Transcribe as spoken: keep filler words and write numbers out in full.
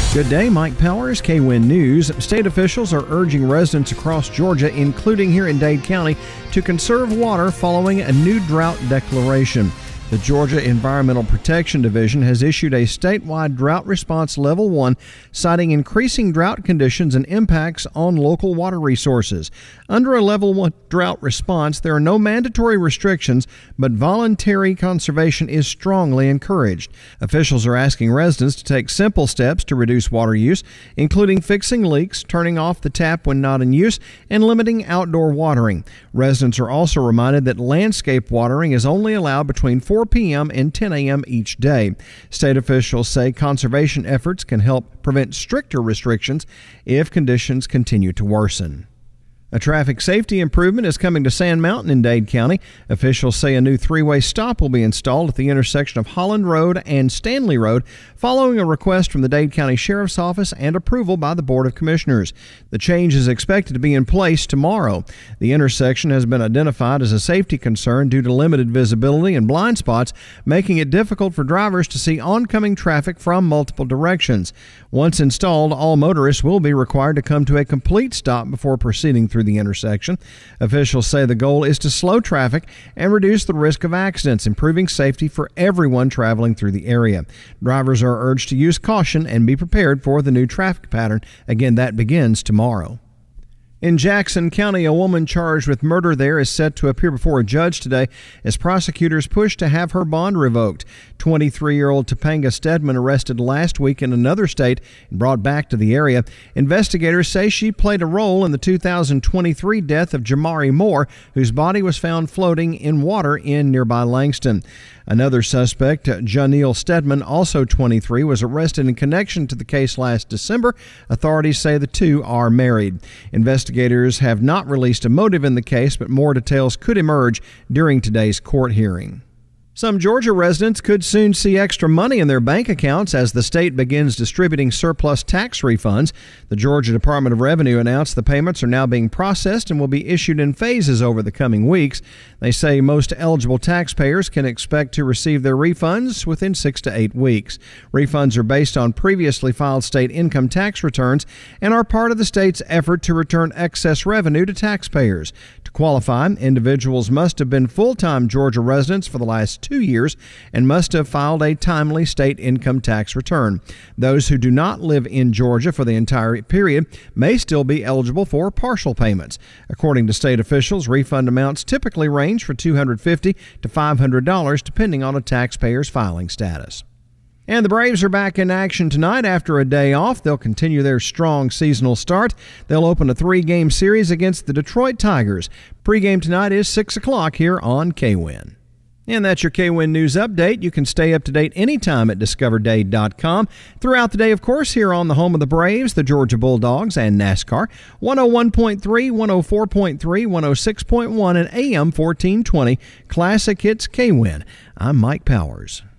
Good day, Mike Powers, K W I N News. State officials are urging residents across Georgia, including here in Dade County, to conserve water following a new drought declaration. The Georgia Environmental Protection Division has issued a statewide drought response level one, citing increasing drought conditions and impacts on local water resources. Under a level one drought response, there are no mandatory restrictions, but voluntary conservation is strongly encouraged. Officials are asking residents to take simple steps to reduce water use, including fixing leaks, turning off the tap when not in use, and limiting outdoor watering. Residents are also reminded that landscape watering is only allowed between four p.m. and ten a.m. each day. State officials say conservation efforts can help prevent stricter restrictions if conditions continue to worsen. A traffic safety improvement is coming to Sand Mountain in Dade County. Officials say a new three-way stop will be installed at the intersection of Holland Road and Stanley Road, following a request from the Dade County Sheriff's Office and approval by the Board of Commissioners. The change is expected to be in place tomorrow. The intersection has been identified as a safety concern due to limited visibility and blind spots, making it difficult for drivers to see oncoming traffic from multiple directions. Once installed, all motorists will be required to come to a complete stop before proceeding through the intersection. Officials say the goal is to slow traffic and reduce the risk of accidents, improving safety for everyone traveling through the area. Drivers are urged to use caution and be prepared for the new traffic pattern. Again, that begins tomorrow. In Jackson County, a woman charged with murder there is set to appear before a judge today as prosecutors push to have her bond revoked. twenty-three-year-old Topanga Stedman, arrested last week in another state and brought back to the area. Investigators say she played a role in the two thousand twenty-three death of Jamari Moore, whose body was found floating in water in nearby Langston. Another suspect, Janelle Stedman, also twenty-three, was arrested in connection to the case last December. Authorities say the two are married. Investigators have not released a motive in the case, but more details could emerge during today's court hearing. Some Georgia residents could soon see extra money in their bank accounts as the state begins distributing surplus tax refunds. The Georgia Department of Revenue announced the payments are now being processed and will be issued in phases over the coming weeks. They say most eligible taxpayers can expect to receive their refunds within six to eight weeks. Refunds are based on previously filed state income tax returns and are part of the state's effort to return excess revenue to taxpayers. To qualify, individuals must have been full-time Georgia residents for the last two years and must have filed a timely state income tax return. Those who do not live in Georgia for the entire period may still be eligible for partial payments. According to state officials, refund amounts typically range from two hundred fifty dollars to five hundred dollars depending on a taxpayer's filing status. And the Braves are back in action tonight after a day off. They'll continue their strong seasonal start. They'll open a three-game series against the Detroit Tigers. Pre-game tonight is six o'clock here on K W I N. And that's your K W I N News Update. You can stay up to date anytime at discover dade dot com. Throughout the day, of course, here on the home of the Braves, the Georgia Bulldogs, and NASCAR. one oh one point three, one oh four point three, one oh six point one, and A M fourteen twenty. Classic Hits K W I N. I'm Mike Powers.